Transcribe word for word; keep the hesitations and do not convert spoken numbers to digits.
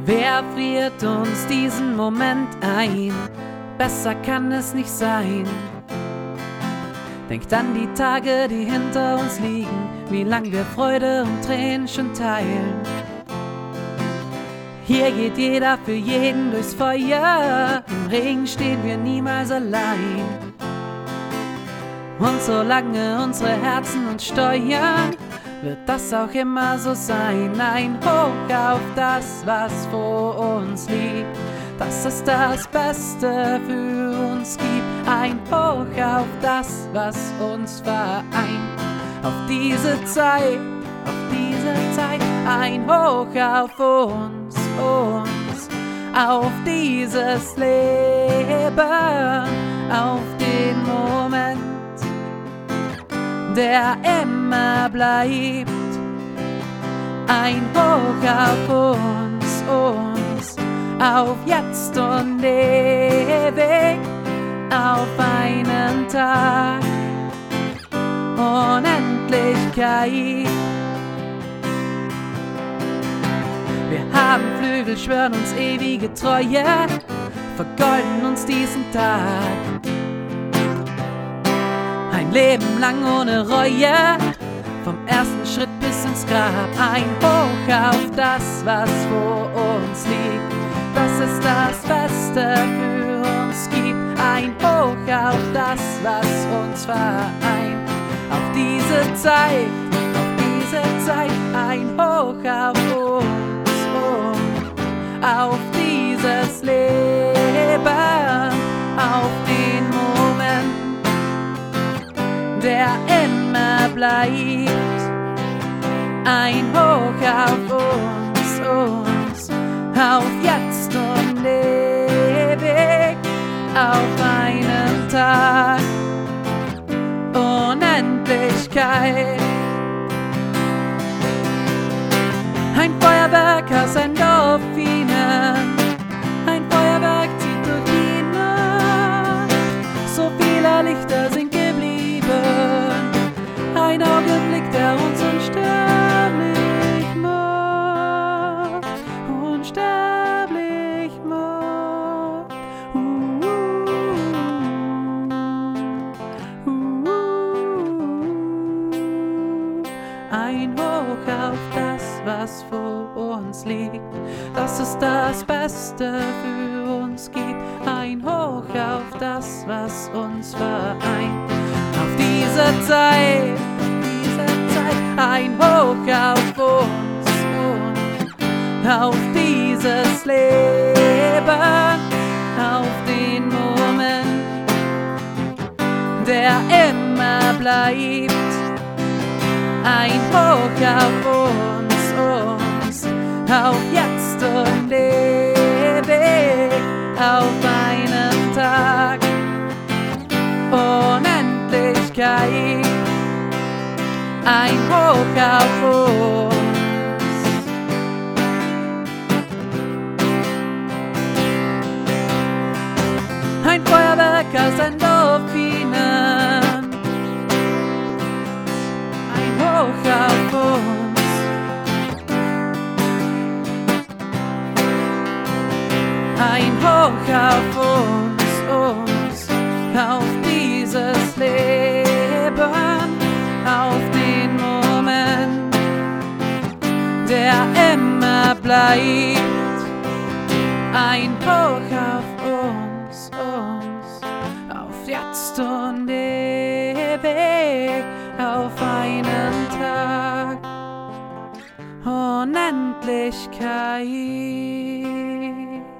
Wer friert uns diesen Moment ein? Besser kann es nicht sein. Denkt an die Tage, die hinter uns liegen, wie lang wir Freude und Tränen schon teilen. Hier geht jeder für jeden durchs Feuer, im Regen stehen wir niemals allein. Und solange unsere Herzen uns steuern, wird das auch immer so sein. Ein Hoch auf das, was vor uns liegt, dass es das Beste für uns gibt. Ein Hoch auf das, was uns vereint. Auf diese Zeit, auf diese Zeit. Ein Hoch auf uns, uns. Auf dieses Leben, auf den Moment, der immer bleibt. Ein Hoch auf uns, uns. Auf jetzt und ewig, auf einen Tag, Unendlichkeit. Wir haben Flügel, schwören uns ewige Treue, vergolden uns diesen Tag. Ein Leben lang ohne Reue, vom ersten Schritt bis ins Grab. Ein Hoch auf das, was vor uns liegt, dass es das Beste für uns gibt. Ein Hoch auf das, was uns vereint. Auf diese Zeit, auf diese Zeit. Ein Hoch auf uns, uns. Auf dieses Leben, auf den Moment, der immer bleibt. Ein Hoch auf uns, uns. Auf jetzt und ewig, auf einen Tag, Unendlichkeit. Ein Feuerwerk aus Endorphinen, ein Feuerwerk zieht durch die Nacht. So viele Lichter sind geblieben, ein Augenblick, der uns unsterblich macht, unsterblich macht. Uh, uh, uh. Ein Hoch auf das, was vor uns liegt, dass es das Beste für uns gibt. Ein Hoch auf das, was uns vereint. Auf diese Zeit, diese Zeit. Ein Hoch auf uns, uns. Auf dieses Leben, auf den Moment, der immer bleibt. Ein Hoch auf uns, uns. Auf jetzt und ewig, auf einen Tag, Unendlichkeit. Ein Hoch auf uns. Ein Feuerwerk aus Endorphinen, ein Hoch auf uns. Ein Hoch auf uns, uns. Auf dieses Leben, auf den Moment, der immer bleibt. Ein Hoch auf uns, uns. Auf jetzt und ewig, auf einen Tag, Unendlichkeit.